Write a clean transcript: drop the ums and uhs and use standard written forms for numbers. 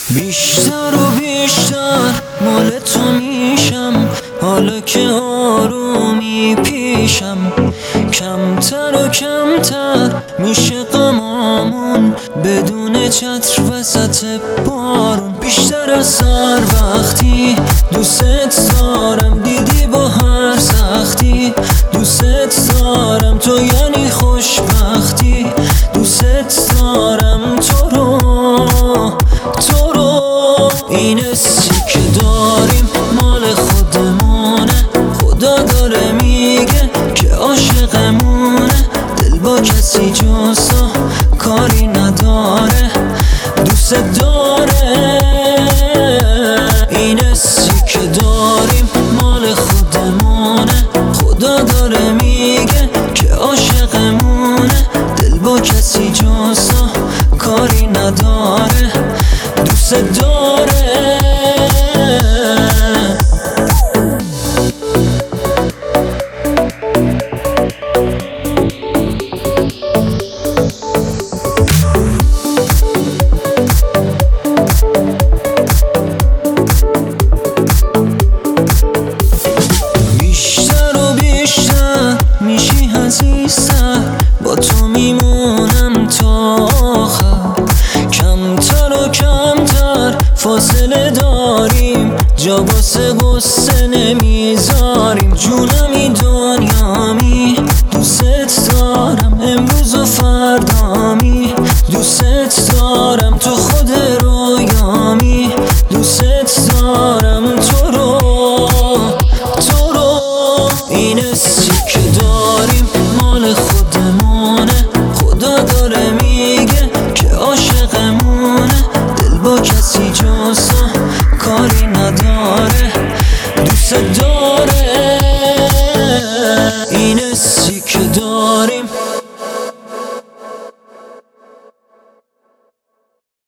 بیشتر و بیشتر مال تو میشم، حالا که آرومی پیشم. کمتر و کمتر میشه غمامون، بدون چتر وسط بارون. بیشتر از سر وقتی دوست دارم، دیدی با هر سختی دوست دارم. تو یعنی خوشبختی، دوست دارم تو رو. این حسی که داریم مال خودمونه، خدا داره میگه که عاشقمونه. دل با کسی جز تو کاری نداره، دوست داره. این حسی که داریم مال خودمونه، خدا داره میگه که عاشقمونه. دل با کسی جز تو کاری نداره، دوست داره. بیشتر و بیشتر میشی عزیزتر، با تو میمونم تا آخر. کمتر و کمتر فاصله داریم، جا واسه غصه نمیذاریم. جونم این